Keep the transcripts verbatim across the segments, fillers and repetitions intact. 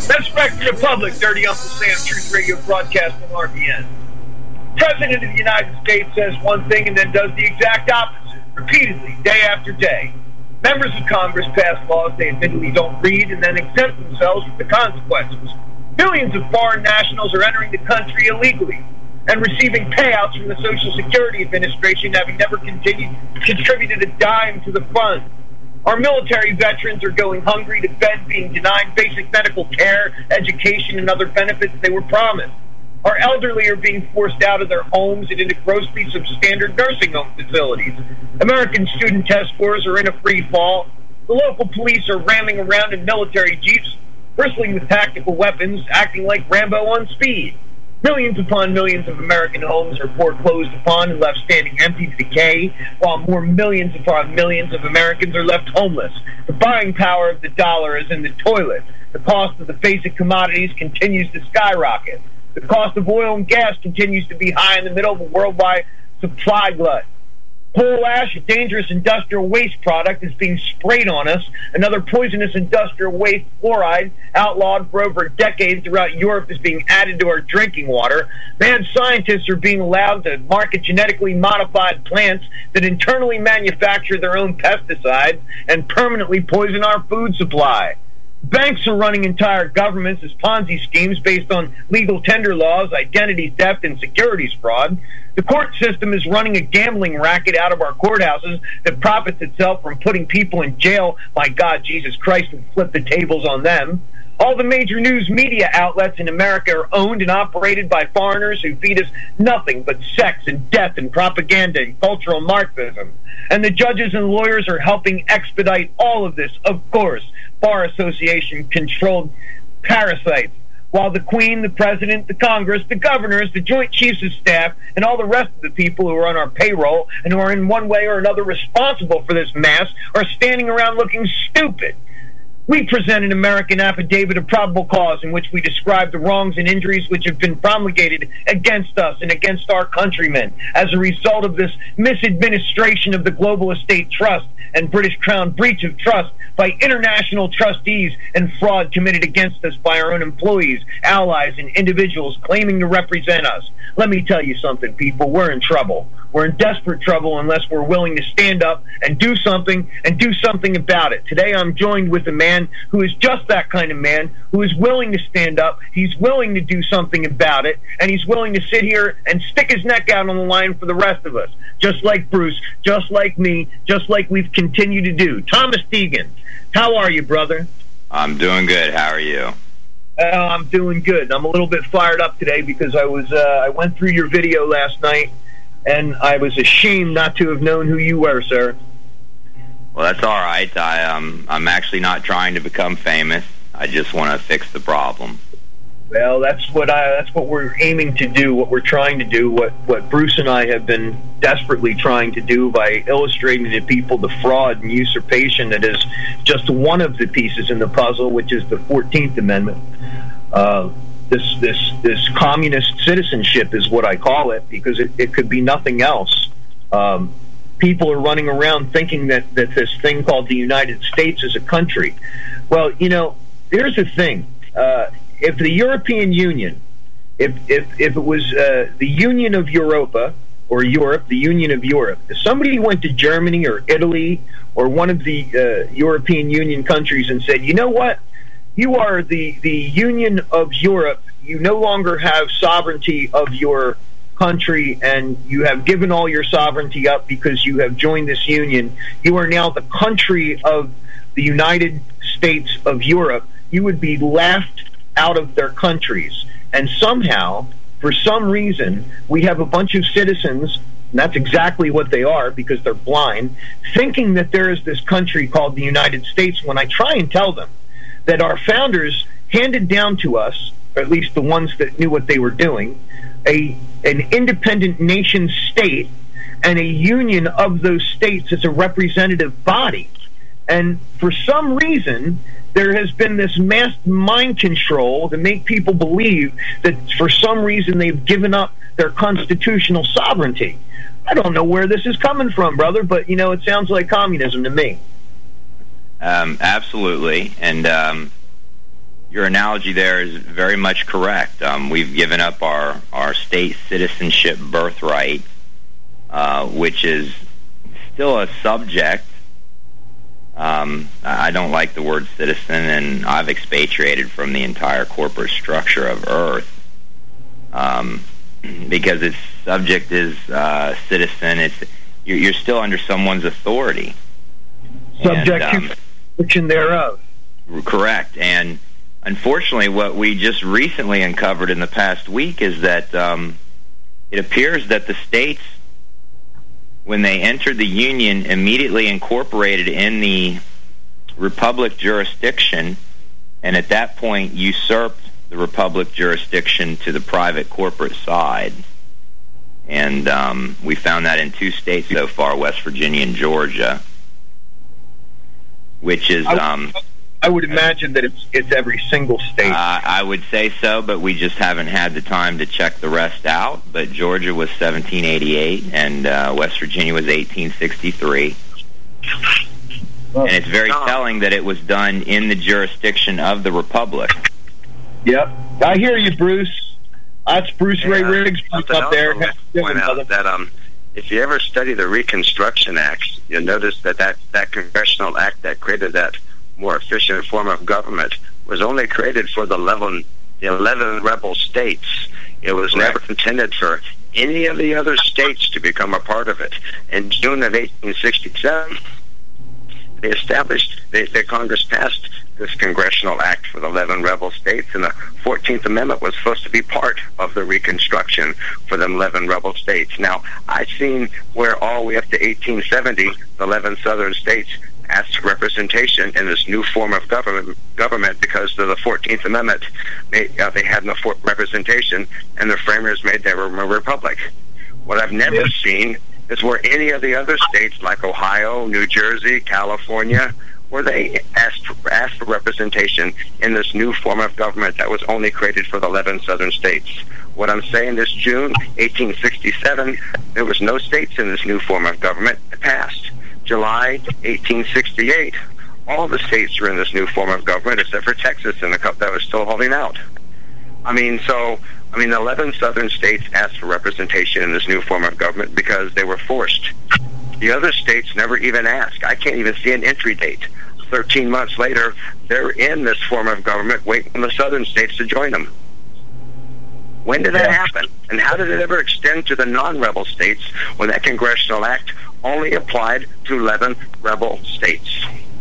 Respect the Republic, Dirty Uncle Sam, Truth Radio broadcast on R B N. President of the United States says one thing and then does the exact opposite, repeatedly, day after day. Members of Congress pass laws they admittedly don't read and then exempt themselves from the consequences. Millions of foreign nationals are entering the country illegally and receiving payouts from the Social Security Administration, having never continued, contributed a dime to the fund. Our military veterans are going hungry to bed, being denied basic medical care, education, and other benefits they were promised. Our elderly are being forced out of their homes and into grossly substandard nursing home facilities. American student test scores are in a free fall. The local police are ramming around in military jeeps, bristling with tactical weapons, acting like Rambo on speed. Millions upon millions of American homes are foreclosed upon and left standing empty to decay, while more millions upon millions of Americans are left homeless. The buying power of the dollar is in the toilet. The cost of the basic commodities continues to skyrocket. The cost of oil and gas continues to be high in the middle of a worldwide supply glut. Coal ash, a dangerous industrial waste product, is being sprayed on us. Another poisonous industrial waste, fluoride, outlawed for over a decade throughout Europe, is being added to our drinking water. Mad scientists are being allowed to market genetically modified plants that internally manufacture their own pesticides and permanently poison our food supply. Banks are running entire governments as Ponzi schemes based on legal tender laws, identity theft, and securities fraud. The court system is running a gambling racket out of our courthouses that profits itself from putting people in jail. My God, Jesus Christ, would flip the tables on them. All the major news media outlets in America are owned and operated by foreigners who feed us nothing but sex and death and propaganda and cultural Marxism. And the judges and lawyers are helping expedite all of this, of course. Bar Association-controlled parasites, while the Queen, the President, the Congress, the governors, the Joint Chiefs of Staff, and all the rest of the people who are on our payroll and who are in one way or another responsible for this mess are standing around looking stupid. We present an American affidavit of probable cause in which we describe the wrongs and injuries which have been promulgated against us and against our countrymen as a result of this misadministration of the Global Estate Trust and British Crown breach of trust by international trustees and fraud committed against us by our own employees, allies, and individuals claiming to represent us. Let me tell you something, people. We're in trouble. We're in desperate trouble unless we're willing to stand up and do something and do something about it. Today I'm joined with a man who is just that kind of man, who is willing to stand up, he's willing to do something about it, and he's willing to sit here and stick his neck out on the line for the rest of us, just like Bruce, just like me, just like we've continued to do. Thomas Deegan, how are you, brother? I'm doing good. How are you? Uh, I'm doing good. I'm a little bit fired up today because I was uh, I went through your video last night, and I was ashamed not to have known who you were, sir. Well, that's all right. I, um, I'm actually not trying to become famous. I just want to fix the problem. Well, that's what I. That's what we're aiming to do. What we're trying to do. What what Bruce and I have been desperately trying to do by illustrating to people the fraud and usurpation that is just one of the pieces in the puzzle, which is the fourteenth Amendment. Uh, this this this communist citizenship is what I call it, because it, it could be nothing else. Um, people are running around thinking that, that this thing called the United States is a country. Well, you know, here's the thing. Uh, if the European Union, if, if, if it was uh, the Union of Europa, or Europe, the Union of Europe, if somebody went to Germany or Italy or one of the uh, European Union countries and said, you know what, you are the, the Union of Europe, you no longer have sovereignty of your country, and you have given all your sovereignty up because you have joined this union. You are now the country of the United States of Europe. You would be laughed out of their countries. And somehow, for some reason, we have a bunch of citizens, and that's exactly what they are because they're blind, thinking that there is this country called the United States, when I try and tell them that our founders handed down to us, or at least the ones that knew what they were doing, a an independent nation state and a union of those states as a representative body. And for some reason, there has been this mass mind control to make people believe that for some reason they've given up their constitutional sovereignty. I don't know where this is coming from, brother, but, you know, it sounds like communism to me. Um, absolutely. And um, your analogy there is very much correct. Um, we've given up our, our state citizenship birthright, uh, which is still a subject. Um, I don't like the word citizen, and I've expatriated from the entire corporate structure of Earth um, because its subject is uh, citizen. It's you're, you're still under someone's authority. Subject and, um, to fiction thereof. Correct. And unfortunately, what we just recently uncovered in the past week is that um, it appears that the states, when they entered the Union, immediately incorporated in the Republic jurisdiction, and at that point usurped the Republic jurisdiction to the private corporate side. And um, we found that in two states so far, West Virginia and Georgia, which is... Um, I would imagine that it's it's every single state. Uh, I would say so, but we just haven't had the time to check the rest out. But Georgia was seventeen eighty-eight, and uh, West Virginia was eighteen sixty-three. And it's very telling that it was done in the jurisdiction of the Republic. Yep. I hear you, Bruce. That's Bruce yeah, Ray Riggs up there. Point out that um, if you ever study the Reconstruction Act, you'll notice that that, that congressional act that created that more efficient form of government was only created for the eleven, the eleven rebel states. It was Correct. never intended for any of the other states to become a part of it. In June of eighteen sixty-seven, they established, they, the Congress passed this congressional act for the eleven rebel states, and the fourteenth Amendment was supposed to be part of the Reconstruction for the eleven rebel states. Now, I've seen where all the way up to eighteen seventy, the eleven southern states asked for representation in this new form of government government because of the fourteenth Amendment. They, uh, they had no for- representation, and the framers made them a republic. What I've never yes. seen is where any of the other states, like Ohio, New Jersey, California, where they asked for, asked for representation in this new form of government that was only created for the eleven southern states. What I'm saying this June, eighteen sixty-seven, there was no states in this new form of government. It passed. July eighteen sixty-eight, all the states were in this new form of government except for Texas and a couple that was still holding out. I mean, so, I mean, the eleven southern states asked for representation in this new form of government because they were forced. The other states never even asked. I can't even see an entry date. thirteen months later, they're in this form of government waiting for the southern states to join them. When did that happen? And how did it ever extend to the non-rebel states when that congressional act only applied to eleven rebel states?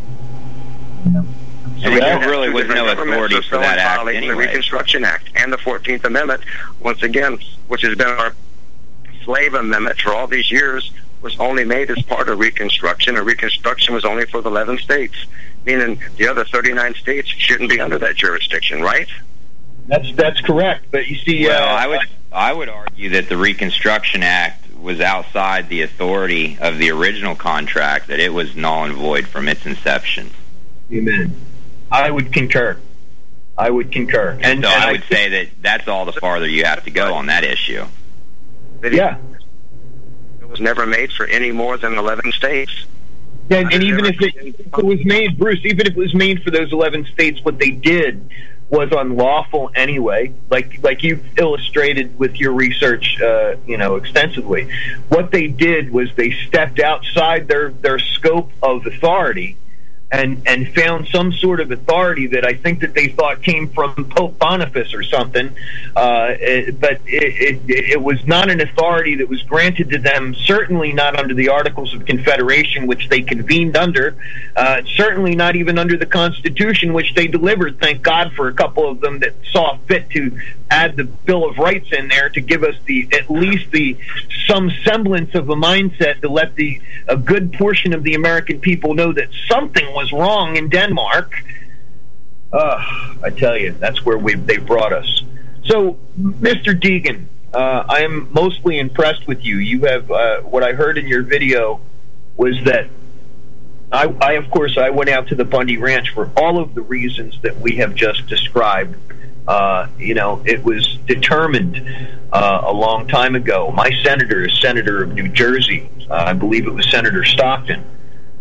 So there really was no authority for that act anyway. The Reconstruction Act and the fourteenth Amendment, once again, which has been our slave amendment for all these years, was only made as part of Reconstruction, and Reconstruction was only for the eleven states, meaning the other thirty-nine states shouldn't be under that jurisdiction, right? That's that's correct, but you see... Well, uh, I would I would argue that the Reconstruction Act was outside the authority of the original contract, that it was null and void from its inception. Amen. I would concur. I would concur. And, and so and I would I say that that's all the farther you have to go on that issue. Yeah. It was never made for any more than eleven states. Yeah, and, and even if it, if it was made, Bruce, even if it was made for those eleven states, what they did was unlawful anyway, like like you've illustrated with your research, uh, you know, extensively. What they did was they stepped outside their, their scope of authority and and found some sort of authority that I think that they thought came from Pope Boniface or something, uh, it, but it, it, it was not an authority that was granted to them, certainly not under the Articles of Confederation, which they convened under, uh, certainly not even under the Constitution, which they delivered, thank God for a couple of them that saw fit to add the Bill of Rights in there to give us the at least the some semblance of a mindset to let the a good portion of the American people know that something was wrong in Denmark. Uh, I tell you, that's where we they brought us. So, Mister Deegan, uh, I am mostly impressed with you. You have uh, what I heard in your video was that I, I, of course, I went out to the Bundy Ranch for all of the reasons that we have just described. Uh, you know, it was determined uh, a long time ago. My senator is Senator of New Jersey. Uh, I believe it was Senator Stockton.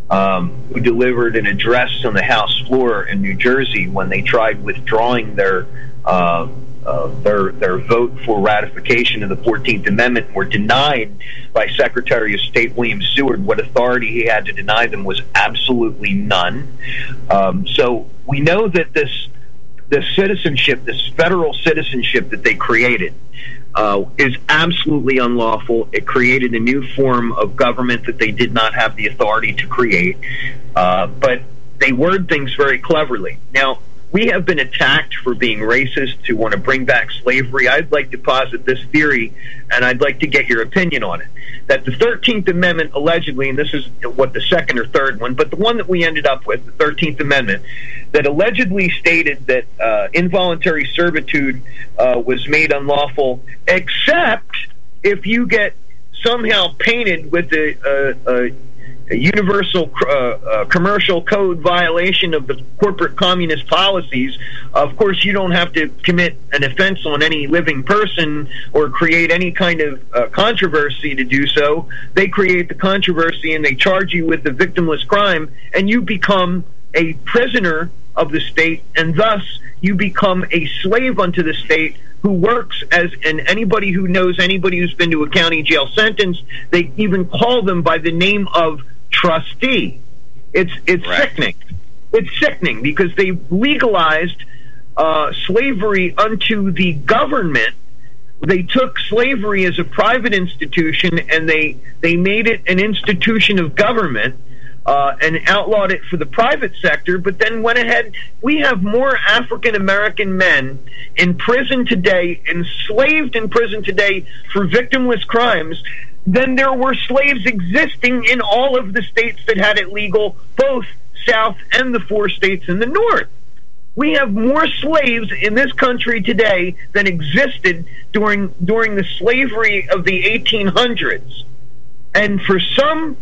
um, who delivered an address on the House floor in New Jersey when they tried withdrawing their uh, uh, their their vote for ratification of the fourteenth Amendment, were denied by Secretary of State William Seward. What authority he had to deny them was absolutely none. Um, so we know that this this citizenship, this federal citizenship that they created, uh, is absolutely unlawful. It created a new form of government that they did not have the authority to create, uh, but they word things very cleverly. Now, we have been attacked for being racist, to want to bring back slavery. I'd like to posit this theory, and I'd like to get your opinion on it, that the thirteenth Amendment allegedly, and this is what the second or third one, but the one that we ended up with, the thirteenth Amendment, that allegedly stated that uh, involuntary servitude uh, was made unlawful, except if you get somehow painted with a, a, a a universal uh, uh, commercial code violation of the corporate communist policies. Of course, you don't have to commit an offense on any living person or create any kind of uh, controversy to do so. They create the controversy and they charge you with the victimless crime, and you become a prisoner of the state, and thus you become a slave unto the state, who works as, and anybody who knows anybody who's been to a county jail sentence, they even call them by the name of trustee. It's it's right. sickening. It's sickening because they legalized uh, slavery unto the government. They took slavery as a private institution and they they made it an institution of government, uh, and outlawed it for the private sector, but then went ahead. We have more African American men in prison today, enslaved in prison today for victimless crimes, than there were slaves existing in all of the states that had it legal, both South and the four states in the North. We have more slaves in this country today than existed during during the slavery of the eighteen hundreds. And for some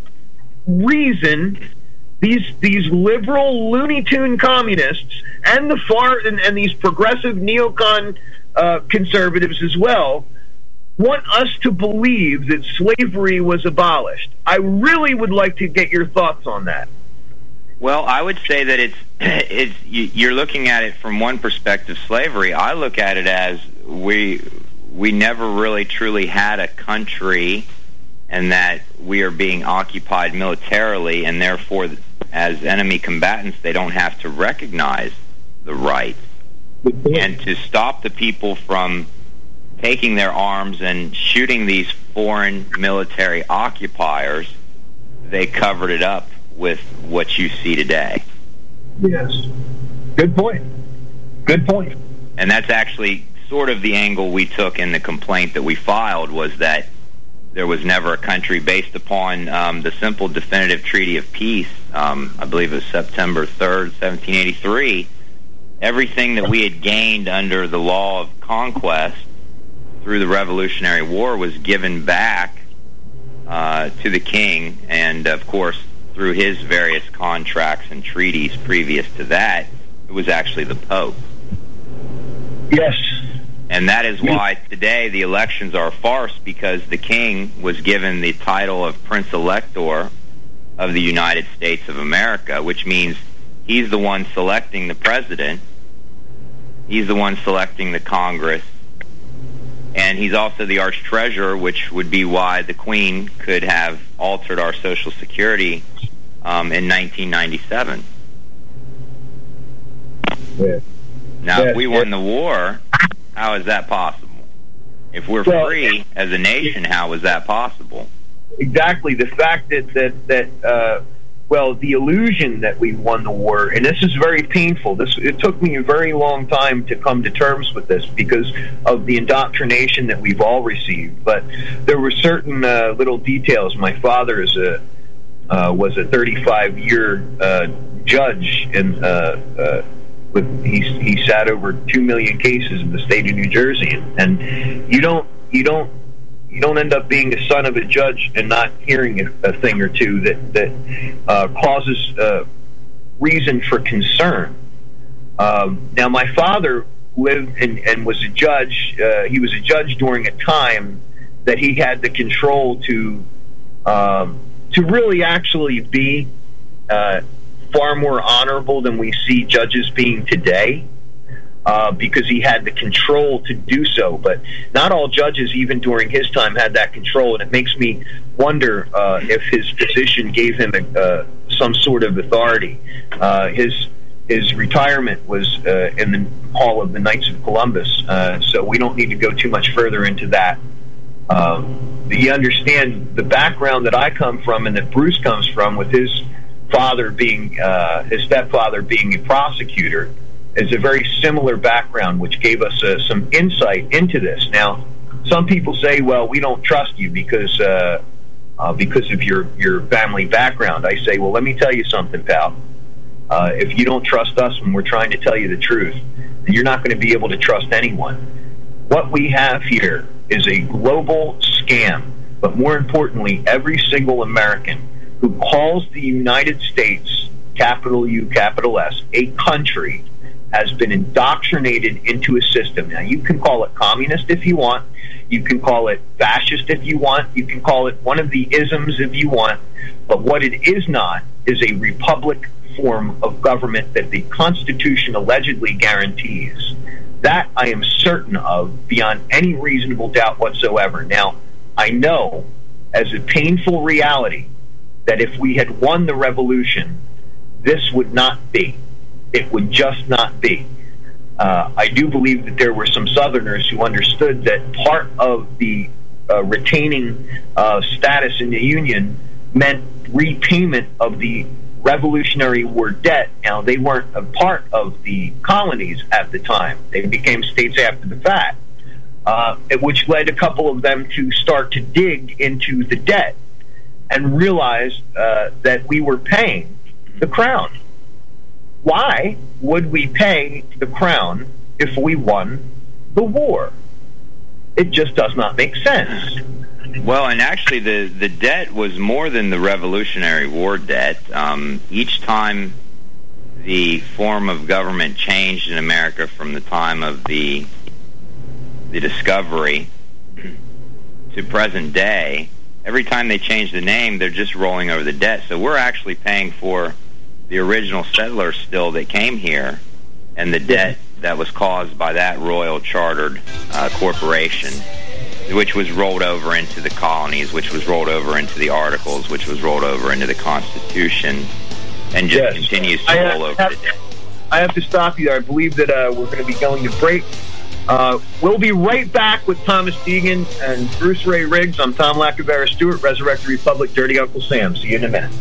reason, these these liberal Looney Tune communists and the far and, and these progressive neocon uh, conservatives as well want us to believe that slavery was abolished. I really would like to get your thoughts on that. Well, I would say that it's it's you're looking at it from one perspective, slavery. I look at it as we we never really truly had a country, and that we are being occupied militarily, and therefore, as enemy combatants, they don't have to recognize the rights. And to stop the people from taking their arms and shooting these foreign military occupiers, they covered it up with what you see today. Yes. Good point. Good point. And that's actually sort of the angle we took in the complaint that we filed, was that there was never a country based upon um, the simple definitive treaty of peace. Um, I believe it was September third, seventeen eighty-three. Everything that we had gained under the law of conquest through the Revolutionary War was given back uh, to the king, and of course through his various contracts and treaties previous to that, it was actually the Pope. Yes. And that is why today the elections are a farce, because the king was given the title of Prince Elector of the United States of America, which means he's the one selecting the president, he's the one selecting the Congress, and he's also the arch treasurer, which would be why the Queen could have altered our Social Security um, in nineteen ninety-seven. Yeah. Now, yeah, if we won yeah. the war, how is that possible? If we're well, free as a nation, how is that possible? Exactly. The fact that, that, that uh, well, the illusion that we won the war, and this is very painful. This It took me a very long time to come to terms with this because of the indoctrination that we've all received. But there were certain uh, little details. My father is a, uh, was a thirty-five year uh, judge in uh, uh, With, he he sat over two million cases in the state of New Jersey, and, and you don't you don't you don't end up being a son of a judge and not hearing a, a thing or two that that uh, causes uh, reason for concern. Um, now, my father lived and, and was a judge. Uh, he was a judge during a time that he had the control to um, to really actually be uh, far more honorable than we see judges being today, uh, because he had the control to do so. But not all judges, even during his time, had that control, and it makes me wonder uh, if his position gave him a, uh, some sort of authority. Uh, his his retirement was uh, in the Hall of the Knights of Columbus, uh, so we don't need to go too much further into that. Um, you understand the background that I come from and that Bruce comes from, with his father being, uh, his stepfather being a prosecutor, is a very similar background, which gave us uh, some insight into this. Now, some people say, well, we don't trust you because uh, uh, because of your, your family background. I say, well, let me tell you something, pal. Uh, if you don't trust us when we're trying to tell you the truth, you're not going to be able to trust anyone. What we have here is a global scam, but more importantly, every single American who calls the United States, capital U, capital S, a country, has been indoctrinated into a system. Now, you can call it communist if you want. You can call it fascist if you want. You can call it one of the isms if you want. But what it is not is a republic form of government that the Constitution allegedly guarantees. That I am certain of beyond any reasonable doubt whatsoever. Now, I know as a painful reality that if we had won the revolution, this would not be. It would just not be. Uh, I do believe that there were some Southerners who understood that part of the uh, retaining uh, status in the Union meant repayment of the Revolutionary War debt. Now, they weren't a part of the colonies at the time. They became states after the fact, uh, which led a couple of them to start to dig into the debt and realize uh, that we were paying the crown. Why would we pay the crown if we won the war? It just does not make sense. Well, and actually the, the debt was more than the Revolutionary War debt. Um, each time the form of government changed in America from the time of the the discovery to present day, every time they change the name, they're just rolling over the debt. So we're actually paying for the original settlers still that came here, and the debt that was caused by that royal chartered uh, corporation, which was rolled over into the colonies, which was rolled over into the Articles, which was rolled over into the Constitution, and just yes. continues to I roll have, over the debt. I have to stop you there. I believe that uh, we're going to be going to break. Uh, we'll be right back with Thomas Deegan and Bruce Ray Riggs. I'm Tom Lacavera Stewart, Resurrected Republic, Dirty Uncle Sam. See you in a minute.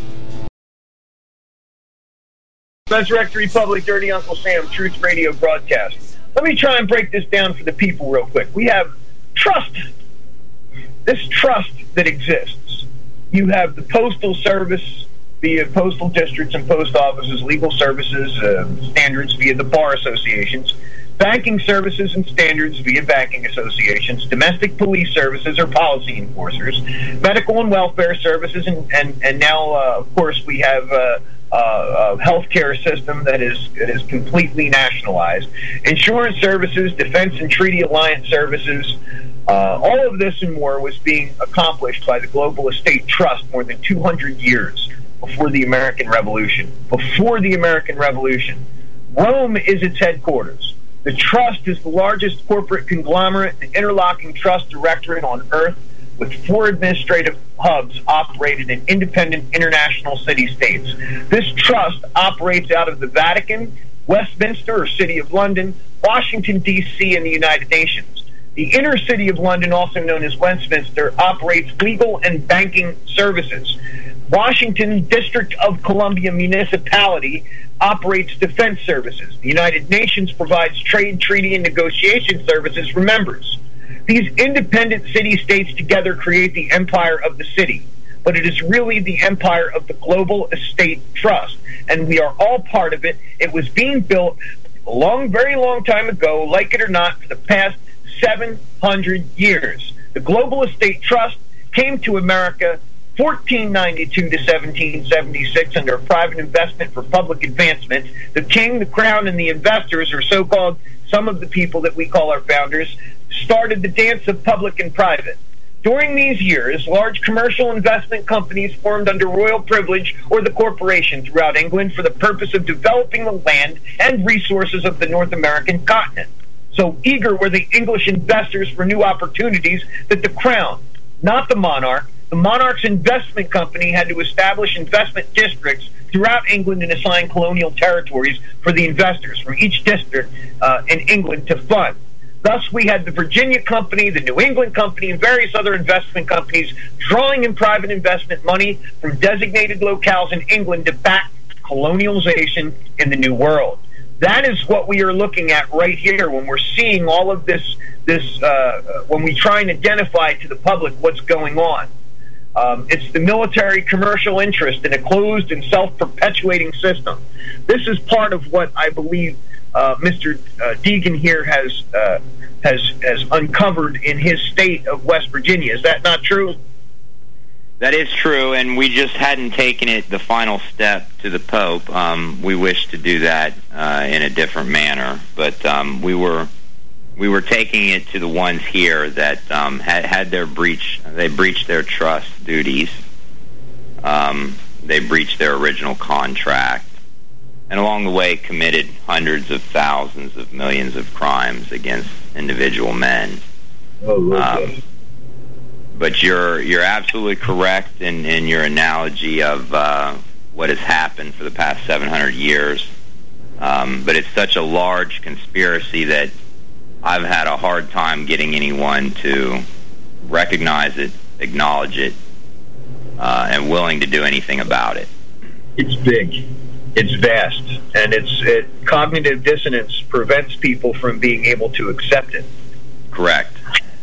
Resurrected Republic, Dirty Uncle Sam, Truth Radio broadcast. Let me try and break this down for the people real quick. We have trust. This trust that exists. You have the Postal Service via postal districts and post offices, legal services, uh, standards via the bar associations, banking services and standards via banking associations, domestic police services or policy enforcers, medical and welfare services, and, and, and now, uh, of course, we have uh, uh, a healthcare system that is, that is completely nationalized, insurance services, defense and treaty alliance services. Uh, all of this and more was being accomplished by the Global Estate Trust more than two hundred years before the American Revolution. Before the American Revolution, Rome is its headquarters. The trust is the largest corporate conglomerate and interlocking trust directorate on Earth, with four administrative hubs operated in independent international city-states. This trust operates out of the Vatican, Westminster or City of London, Washington, D C, and the United Nations. The inner city of London, also known as Westminster, operates legal and banking services. Washington District of Columbia Municipality operates defense services. The United Nations provides trade, treaty, and negotiation services for members. These independent city-states together create the empire of the city, but it is really the empire of the Global Estate Trust, and we are all part of it. It was being built a long, very long time ago, like it or not, for the past seven hundred years. The Global Estate Trust came to America fourteen ninety-two to seventeen seventy-six under a private investment for public advancement. The king, the crown, and the investors, or so-called some of the people that we call our founders, started the dance of public and private. During these years, large commercial investment companies formed under royal privilege or the corporation throughout England for the purpose of developing the land and resources of the North American continent. So eager were the English investors for new opportunities that the crown, not the monarch, the monarch's investment company had to establish investment districts throughout England and assign colonial territories for the investors from each district uh, in England to fund. Thus, we had the Virginia Company, the New England Company, and various other investment companies drawing in private investment money from designated locales in England to back colonialization in the New World. That is what we are looking at right here when we're seeing all of this, this uh, when we try and identify to the public what's going on. Um, it's the military commercial interest in a closed and self-perpetuating system. This is part of what I believe Uh, Mister Uh, Deegan here has uh, has has uncovered in his state of West Virginia. Is that not true? That is true, and we just hadn't taken it the final step to the Pope. Um, we wish to do that uh, in a different manner, but um, we were we were taking it to the ones here that um, had had their breach. They breached their trust duties. Um, they breached their original contract. And along the way committed hundreds of thousands of millions of crimes against individual men. Oh, okay. Um, but you're you're absolutely correct in, in your analogy of uh, what has happened for the past seven hundred years. Um, but it's such a large conspiracy that I've had a hard time getting anyone to recognize it, acknowledge it, uh, and willing to do anything about it. It's big. It's vast, and it's it, cognitive dissonance prevents people from being able to accept it. Correct.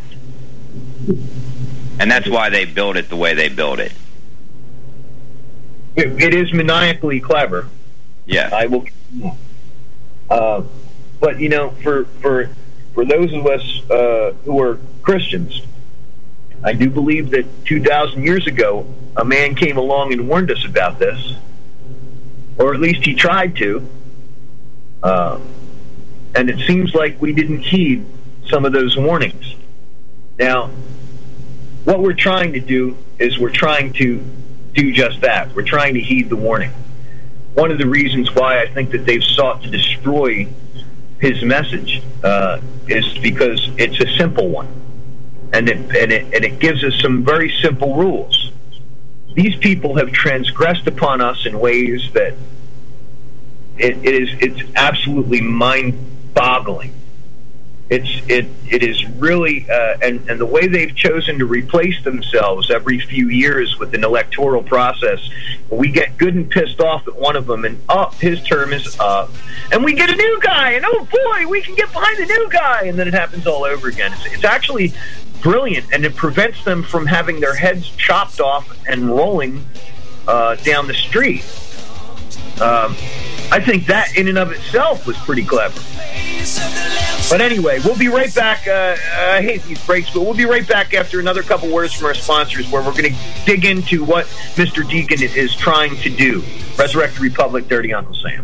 And that's why they build it the way they build it. It, it is maniacally clever. Yeah. I will. Uh, but you know, for for for those of us uh, who are Christians, I do believe that two thousand years ago, a man came along and warned us about this. Or at least he tried to. Uh, and it seems like we didn't heed some of those warnings. Now, what we're trying to do is we're trying to do just that. We're trying to heed the warning. One of the reasons why I think that they've sought to destroy his message uh, is because it's a simple one. And it, and, it, and it gives us some very simple rules. These people have transgressed upon us in ways that it, it is it's absolutely mind-boggling. It's it it is really uh, and and the way they've chosen to replace themselves every few years with an electoral process. We get good and pissed off at one of them, and up oh, his term is up, and we get a new guy, and oh boy, we can get behind the new guy, and then it happens all over again. It's, it's actually brilliant, and it prevents them from having their heads chopped off and rolling uh, down the street. Um, I think that in and of itself was pretty clever. But anyway, we'll be right back. Uh, I hate these breaks, but we'll be right back after another couple words from our sponsors, where we're going to dig into what Mister Deegan is trying to do. Resurrect the Republic, Dirty Uncle Sam.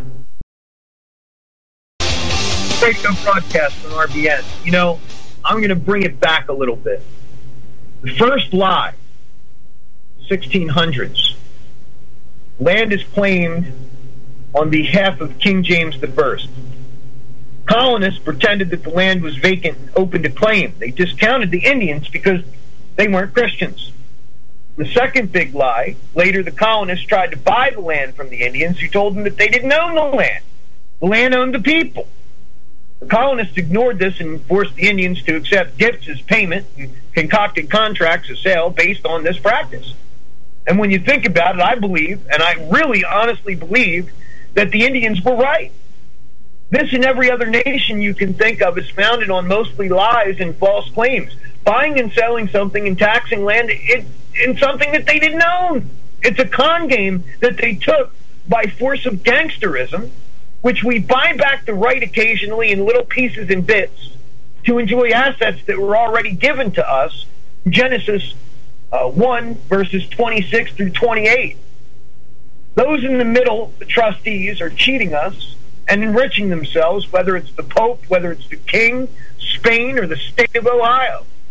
Radio broadcast on R B N. You know, I'm going to bring it back a little bit. The first lie, sixteen hundreds. Land is claimed on behalf of King James the First. Colonists pretended that the land was vacant and open to claim. They discounted the Indians because they weren't Christians. The second big lie, later the colonists tried to buy the land from the Indians, who told them that they didn't own the land. The land owned the people. The colonists ignored this and forced the Indians to accept gifts as payment and concocted contracts of sale based on this practice. And when you think about it, I believe, and I really honestly believe, that the Indians were right. This and every other nation you can think of is founded on mostly lies and false claims. Buying and selling something and taxing land in, in something that they didn't own. It's a con game that they took by force of gangsterism, which we buy back the right occasionally in little pieces and bits to enjoy assets that were already given to us. Genesis uh, one, verses twenty-six through twenty-eight. Those in the middle, the trustees, are cheating us and enriching themselves, whether it's the Pope, whether it's the King, Spain, or the state of Ohio.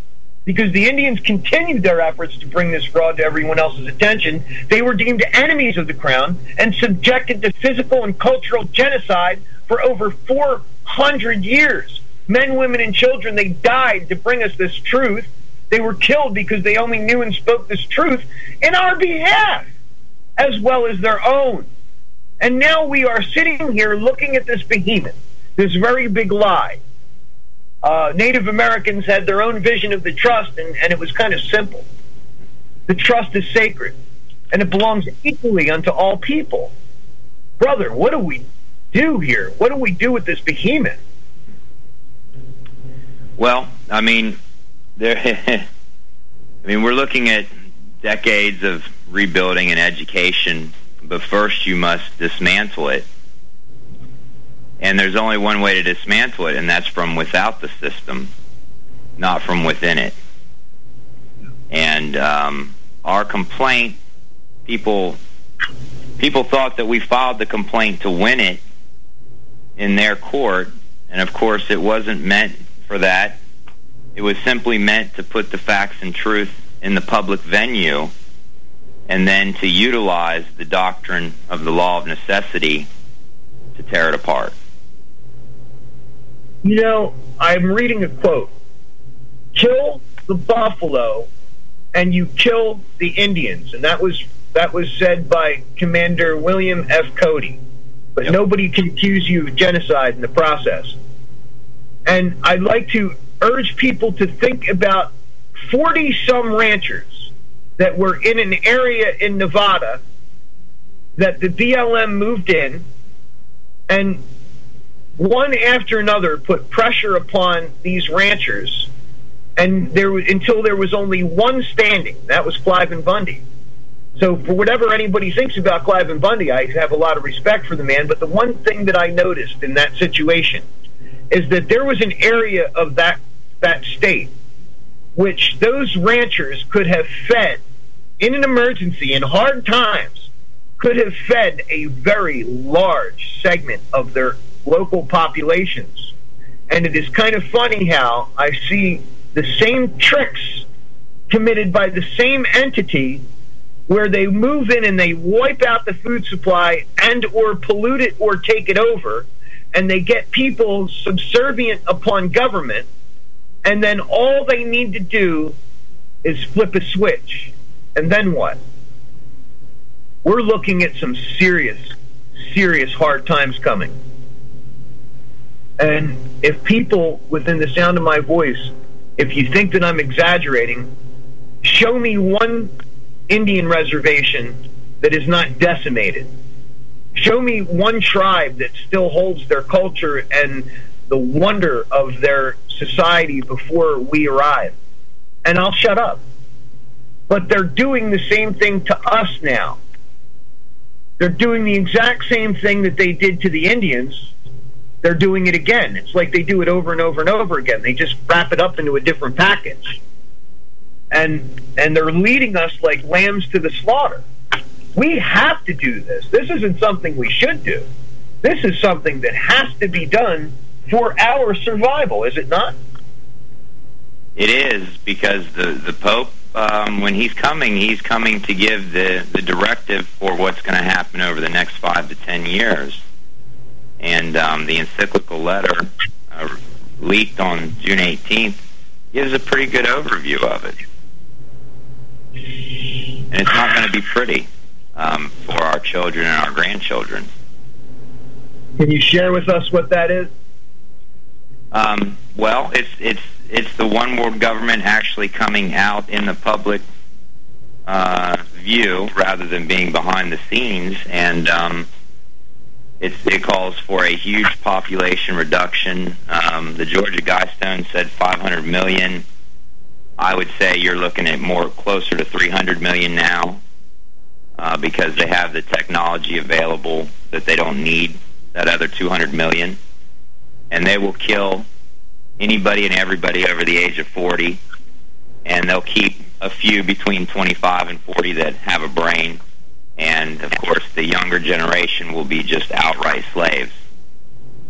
because the Indians continued their efforts to bring this fraud to everyone else's attention. They were deemed enemies of the crown and subjected to physical and cultural genocide for over four hundred years. Men, women, and children, they died to bring us this truth. They were killed because they only knew and spoke this truth in our behalf, as well as their own. And now we are sitting here looking at this behemoth, this very big lie. Uh, Native Americans had their own vision of the trust, and, and it was kind of simple. The trust is sacred, and it belongs equally unto all people. Brother, what do we do here? What do we do with this behemoth? Well, I mean, there. I mean, we're looking at decades of rebuilding and education, but first you must dismantle it. And there's only one way to dismantle it, and that's from without the system, not from within it. And um, our complaint, people, people thought that we filed the complaint to win it in their court, and of course it wasn't meant for that. It was simply meant to put the facts and truth in the public venue, and then to utilize the doctrine of the law of necessity to tear it apart. You know, I'm reading a quote. Kill the buffalo and you kill the Indians. And that was that was said by Commander William F. Cody. But yep. Nobody can accuse you of genocide in the process. And I'd like to urge people to think about forty-some ranchers that were in an area in Nevada that the B L M moved in, and one after another put pressure upon these ranchers, and there was, until there was only one standing. That was Cliven Bundy. So for whatever anybody thinks about Cliven Bundy, I have a lot of respect for the man, but the one thing that I noticed in that situation is that there was an area of that that state which those ranchers could have fed in an emergency, in hard times, could have fed a very large segment of their local populations. And it is kind of funny how I see the same tricks committed by the same entity where they move in and they wipe out the food supply and or pollute it or take it over, and they get people subservient upon government, and then all they need to do is flip a switch. And then what? We're looking at some serious, serious hard times coming. And if people within the sound of my voice, if you think that I'm exaggerating, show me one Indian reservation that is not decimated. Show me one tribe that still holds their culture and the wonder of their society before we arrive, and I'll shut up. But they're doing the same thing to us now. They're doing the exact same thing that they did to the Indians. They're doing it again. It's like they do it over and over and over again. They just wrap it up into a different package. And and they're leading us like lambs to the slaughter. We have to do this. This isn't something we should do. This is something that has to be done for our survival, is it not? It is, because the, the Pope, um, when he's coming, he's coming to give the, the directive for what's going to happen over the next five to ten years. And um, the encyclical letter uh, leaked on June eighteenth gives a pretty good overview of it. And it's not going to be pretty um, for our children and our grandchildren. Can you share with us what that is? Um, well, it's it's it's the one world government actually coming out in the public uh, view rather than being behind the scenes, and um, it's, it calls for a huge population reduction. Um, the Georgia Guidestone said five hundred million. I would say you're looking at more closer to three hundred million now, uh, because they have the technology available that they don't need that other two hundred million. And they will kill anybody and everybody over the age of forty, and they'll keep a few between twenty-five and forty that have a brain, and of course the younger generation will be just outright slaves.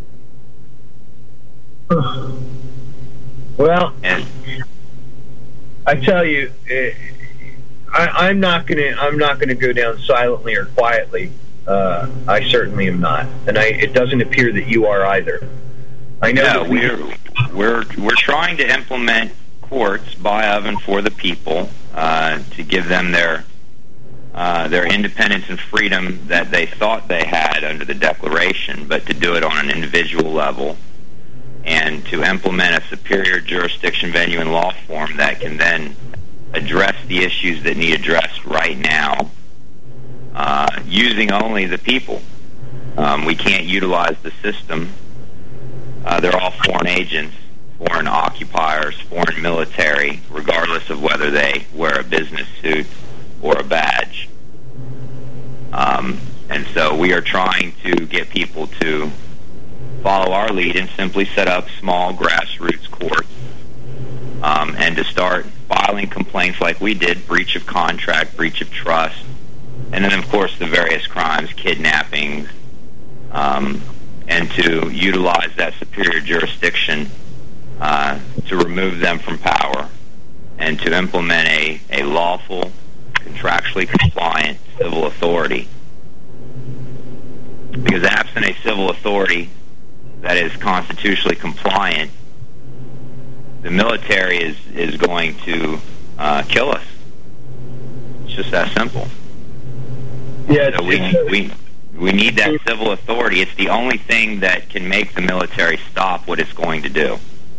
Well, and I tell you, it, I, I'm not going to. I'm not going to go down silently or quietly. Uh, I certainly am not, and I, it doesn't appear that you are either. I know no, that we, we're we're we're trying to implement courts by, of, and for the people uh, to give them their uh, their independence and freedom that they thought they had under the Declaration, but to do it on an individual level and to implement a superior jurisdiction, venue, and law form that can then address the issues that need addressed right now, uh, using only the people. Um, we can't utilize the system. Uh, they're all foreign agents, foreign occupiers, foreign military, regardless of whether they wear a business suit or a badge. Um, and so we are trying to get people to follow our lead and simply set up small grassroots courts um, and to start filing complaints like we did, breach of contract, breach of trust, and then, of course, the various crimes, kidnappings, um, and to utilize that superior jurisdiction uh, to remove them from power and to implement a, a lawful, contractually compliant civil authority. Because absent a civil authority that is constitutionally compliant, the military is, is going to uh, kill us. It's just that simple. Yeah, so we, we, we need that civil authority. It's the only thing that can make the military stop what it's going to do.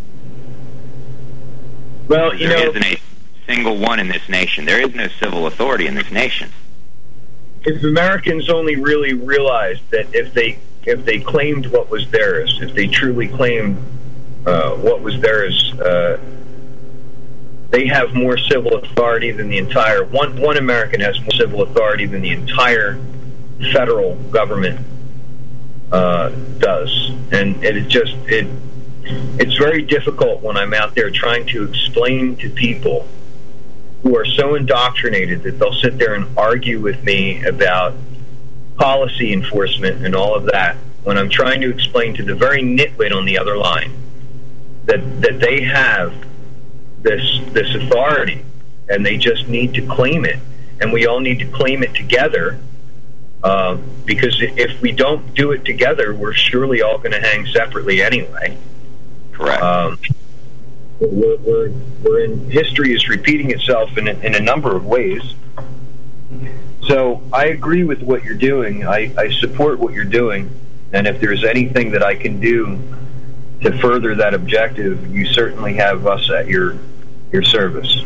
Well, you there know, isn't a single one in this nation. There is no civil authority in this nation. If Americans only really realized that if they if they claimed what was theirs, if they truly claimed uh, what was theirs, uh, they have more civil authority than the entire one. One American has more civil authority than the entire federal government uh, does, and it just it it's very difficult when I'm out there trying to explain to people who are so indoctrinated that they'll sit there and argue with me about policy enforcement and all of that, when I'm trying to explain to the very nitwit on the other line that that they have this this authority and they just need to claim it, and we all need to claim it together, uh, because if we don't do it together, we're surely all going to hang separately anyway. Correct. Um, We're, we're, we're in, history is repeating itself in a, in a number of ways. So I agree with what you're doing. I, I support what you're doing. And if there's anything that I can do to further that objective, you certainly have us at your your service.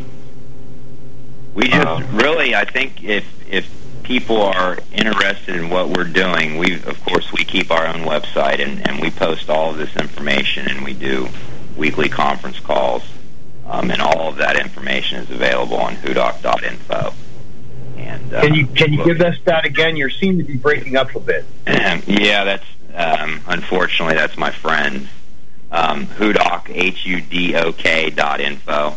We just uh, really, I think if if people are interested in what we're doing, we of course we keep our own website and, and we post all of this information, and we do weekly conference calls, um, and all of that information is available on hudoc dot info. And uh, can you can you give us that again? You seem to be breaking up a bit. Yeah, that's um, unfortunately that's my friend. Um, Hudoc, H U D O K dot info.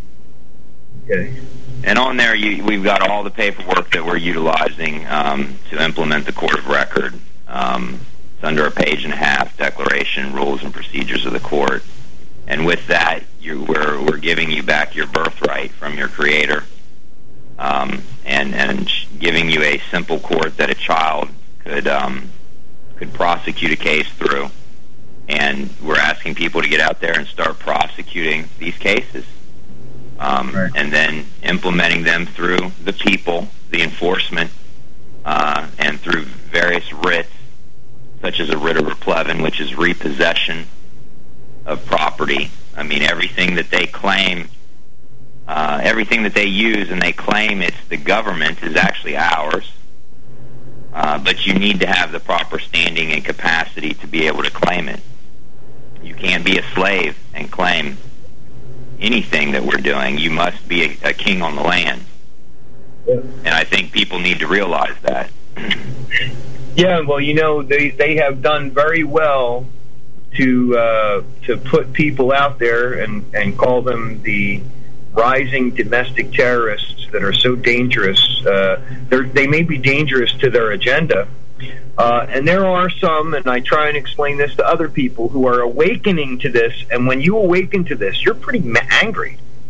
Okay. And on there, you, we've got all the paperwork that we're utilizing um, to implement the court of record. Um, it's under a page and a half, declaration, rules, and procedures of the court. And with that, you, we're, we're giving you back your birthright from your Creator, um, and, and giving you a simple court that a child could um, could prosecute a case through. And we're asking people to get out there and start prosecuting these cases, um, right. and then implementing them through the people, the enforcement, uh, and through various writs, such as a writ of replevin, which is repossession of property. I mean, everything that they claim, uh, everything that they use and they claim it's the government is actually ours. Uh, but you need to have the proper standing and capacity to be able to claim it. You can't be a slave and claim anything that we're doing. You must be a, a king on the land. Yeah. And I think people need to realize that. Yeah, well, you know, they, they have done very well to uh, to put people out there and, and call them the rising domestic terrorists that are so dangerous. Uh, they may be dangerous to their agenda. Uh, and there are some, and I try and explain this to other people, who are awakening to this. And when you awaken to this, you're pretty ma- angry.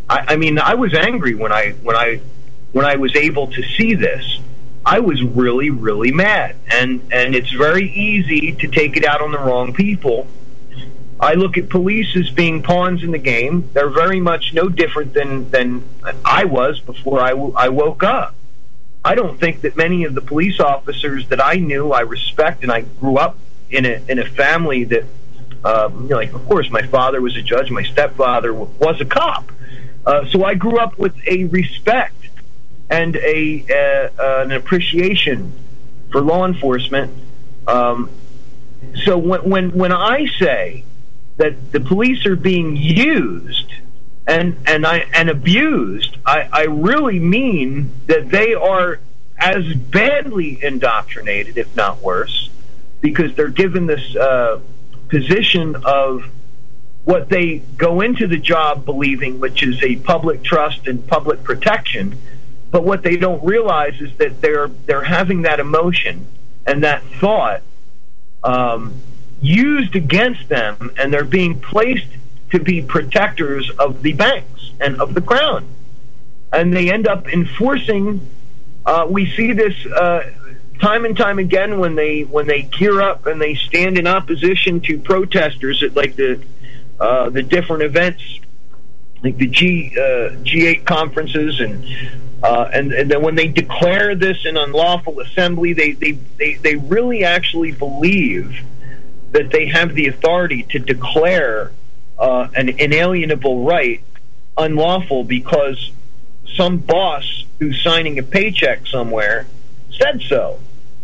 I, I mean, I was angry when I when I when I was able to see this. I was really, really mad, and and it's very easy to take it out on the wrong people. I look at police as being pawns in the game. They're very much no different than than I was before I, w- I woke up. I don't think that many of the police officers that I knew, I respect, and I grew up in a in a family that, um, you know, like, of course, my father was a judge, my stepfather w- was a cop, uh, so I grew up with a respect and a uh, uh, an appreciation for law enforcement. Um, so when when when I say that the police are being used and and I and abused, I, I really mean that they are as badly indoctrinated, if not worse, because they're given this uh, position of what they go into the job believing, which is a public trust and public protection. But what they don't realize is that they're they're having that emotion and that thought um, used against them, and they're being placed to be protectors of the banks and of the crown. And they end up enforcing, uh, we see this uh, time and time again when they when they gear up and they stand in opposition to protesters at like the uh, the different events, like the G uh, G eight conferences, and uh, and and then when they declare this an unlawful assembly, they they they, they really actually believe that they have the authority to declare uh, an inalienable right unlawful because some boss who's signing a paycheck somewhere said so.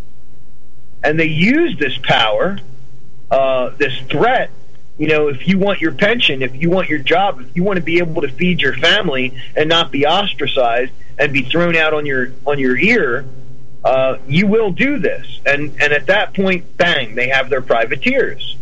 And they use this power, uh, this threat. You know, if you want your pension, if you want your job, if you want to be able to feed your family and not be ostracized and be thrown out on your on your ear, Uh, you will do this. And and at that point, bang, they have their privateers.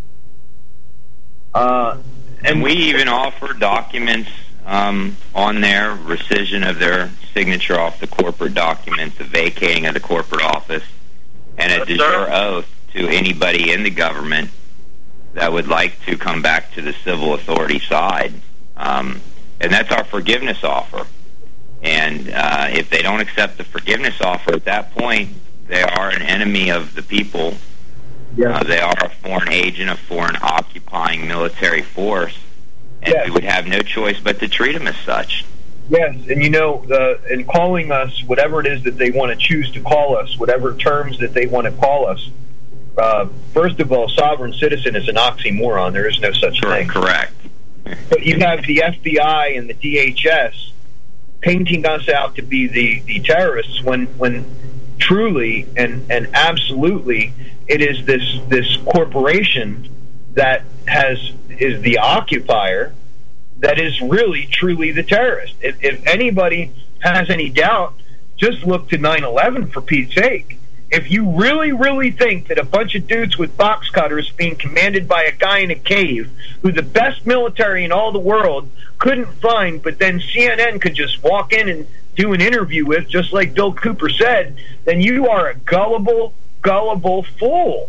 Uh, and, and we even offer documents um, on their rescission of their signature off the corporate documents, the vacating of the corporate office, and a de jure oath to anybody in the government that would like to come back to the civil authority side. Um, and that's our forgiveness offer. And uh, if they don't accept the forgiveness offer at that point, they are an enemy of the people. Yeah. Uh, they are a foreign agent, a foreign occupying military force, and yes. we would have no choice but to treat them as such. Yes, and you know, uh, in calling us whatever it is that they want to choose to call us, whatever terms that they want to call us, uh, first of all, sovereign citizen is an oxymoron. There is no such Correct. thing. Correct. But you have the F B I and the D H S painting us out to be the, the terrorists when when truly and, and absolutely it is this this corporation that has is the occupier that is really truly the terrorist. If, if anybody has any doubt, just look to nine eleven for Pete's sake. If you really, really think that a bunch of dudes with box cutters being commanded by a guy in a cave who the best military in all the world couldn't find, but then C N N could just walk in and do an interview with, just like Bill Cooper said, then you are a gullible, gullible fool.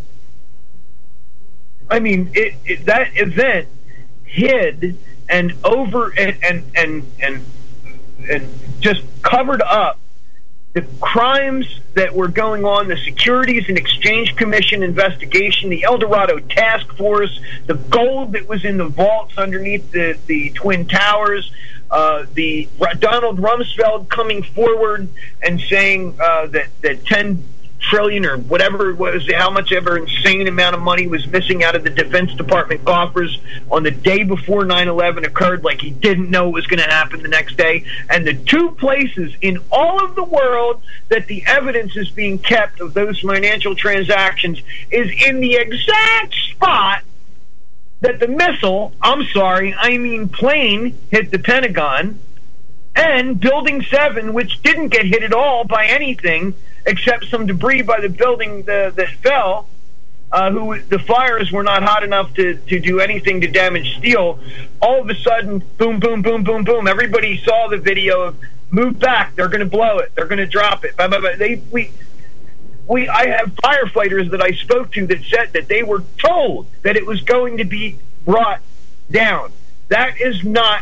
I mean, it, it, that event hid and over and and and and, and just covered up the crimes that were going on, the Securities and Exchange Commission investigation, the El Dorado Task Force, the gold that was in the vaults underneath the, the Twin Towers, uh, the Donald Rumsfeld coming forward and saying uh, that, that ten trillion or whatever it was, how much ever insane amount of money was missing out of the Defense Department coffers on the day before nine eleven occurred, like he didn't know it was going to happen the next day. And the two places in all of the world that the evidence is being kept of those financial transactions is in the exact spot that the missile, I'm sorry, I mean plane, hit the Pentagon, and Building seven, which didn't get hit at all by anything except some debris by the building the, that fell, uh, who the fires were not hot enough to, to do anything to damage steel. All of a sudden, boom, boom, boom, boom, boom. Everybody saw the video of move back. They're going to blow it. They're going to drop it. Blah, blah, blah. They, we, we, I have firefighters that I spoke to that said that they were told that it was going to be brought down. That is not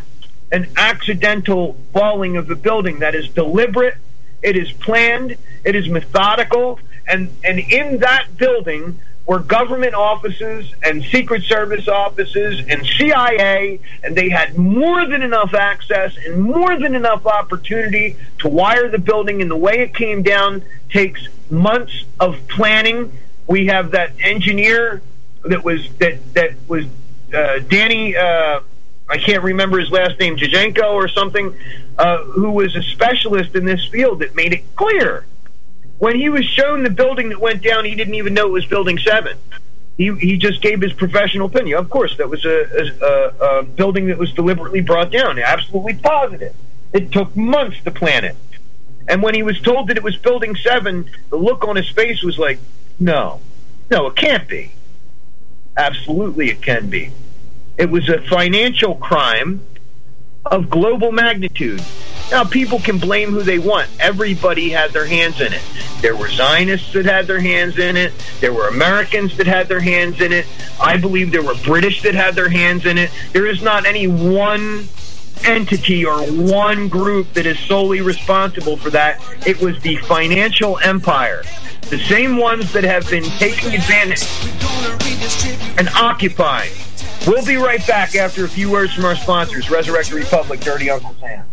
an accidental falling of the building. That is deliberate, it is planned, it is methodical, and, and in that building were government offices and Secret Service offices and C I A, and they had more than enough access and more than enough opportunity to wire the building, and the way it came down takes months of planning. We have that engineer that was that that was uh, Danny, uh, I can't remember his last name, Jajenko or something, uh, who was a specialist in this field that made it clear. When he was shown the building that went down, he didn't even know it was Building seven. He he just gave his professional opinion. Of course, that was a, a, a building that was deliberately brought down. Absolutely positive. It took months to plan it. And when he was told that it was Building seven, the look on his face was like, no, no, it can't be. Absolutely it can be. It was a financial crime of global magnitude. Now, people can blame who they want. Everybody had their hands in it. There were Zionists that had their hands in it. There were Americans that had their hands in it. I believe there were British that had their hands in it. There is not any one entity or one group that is solely responsible for that. It was the financial empire. The same ones that have been taking advantage and occupying. We'll be right back after a few words from our sponsors, Resurrect the Republic, Dirty Uncle Sam.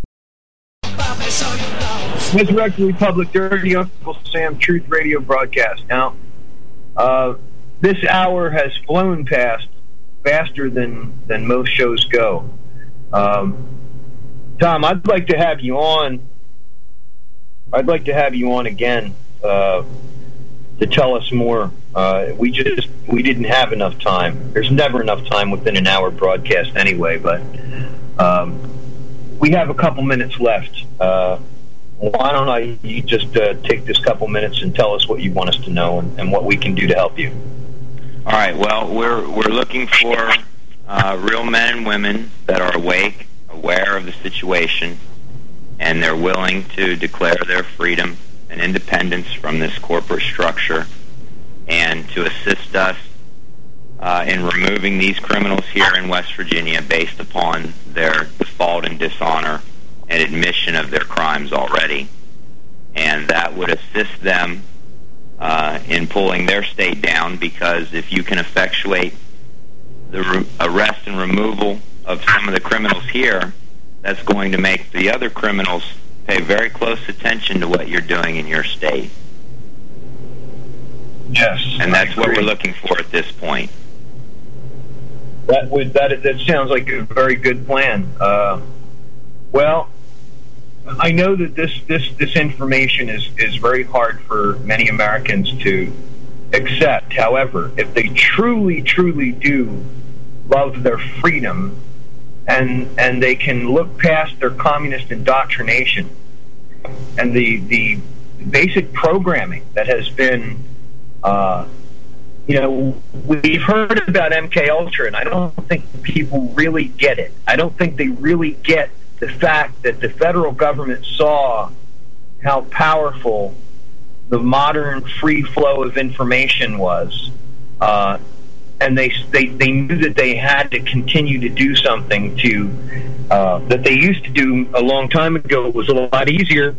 Resurrect the Republic, Dirty Uncle Sam, Truth Radio broadcast. Now, uh, this hour has flown past faster than, than most shows go. Um, Tom, I'd like to have you on. I'd like to have you on again uh, to tell us more. Uh, we just we didn't have enough time. There's never enough time within an hour broadcast anyway, but um, we have a couple minutes left. Uh, why don't I you just uh, take this couple minutes and tell us what you want us to know and, and what we can do to help you? All right. Well, we're we're looking for uh, real men and women that are awake, aware of the situation, and they're willing to declare their freedom and independence from this corporate structure, and to assist us uh, in removing these criminals here in West Virginia based upon their default and dishonor and admission of their crimes already. And that would assist them uh, in pulling their state down, because if you can effectuate the re- arrest and removal of some of the criminals here, that's going to make the other criminals pay very close attention to what you're doing in your state. Yes, and that's what we're looking for at this point. That would that that sounds like a very good plan. Uh, well, I know that this this this information is is very hard for many Americans to accept. However, if they truly truly do love their freedom, and and they can look past their communist indoctrination and the the basic programming that has been. Uh, you know, we've heard about M K Ultra, and I don't think people really get it. I don't think they really get the fact that the federal government saw how powerful the modern free flow of information was, uh, and they, they they knew that they had to continue to do something to uh, that they used to do a long time ago. It was a lot easier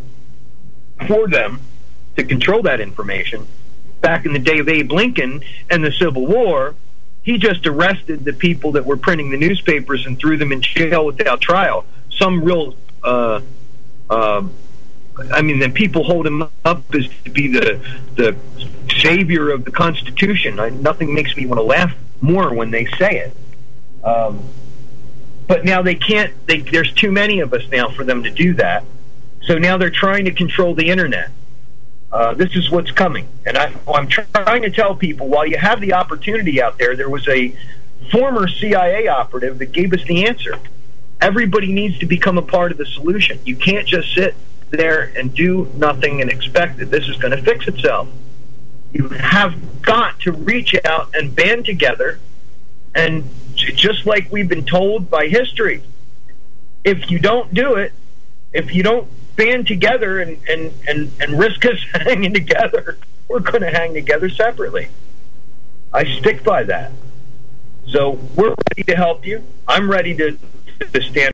for them to control that information. Back in the day of Abe Lincoln and the Civil War, he just arrested the people that were printing the newspapers and threw them in jail without trial. Some real, uh, uh, I mean, then people hold him up as to be the the savior of the Constitution. I, nothing makes me want to laugh more when they say it. Um, but now they can't. They, there's too many of us now for them to do that. So now they're trying to control the internet. Uh, this is what's coming. And I, I'm trying to tell people, while you have the opportunity out there, there was a former C I A operative that gave us the answer. Everybody needs to become a part of the solution. You can't just sit there and do nothing and expect that this is going to fix itself. You have got to reach out and band together, and just like we've been told by history, if you don't do it, if you don't band together and, and, and, and risk us hanging together, we're going to hang together separately. I stick by that. So we're ready to help you. I'm ready to, to stand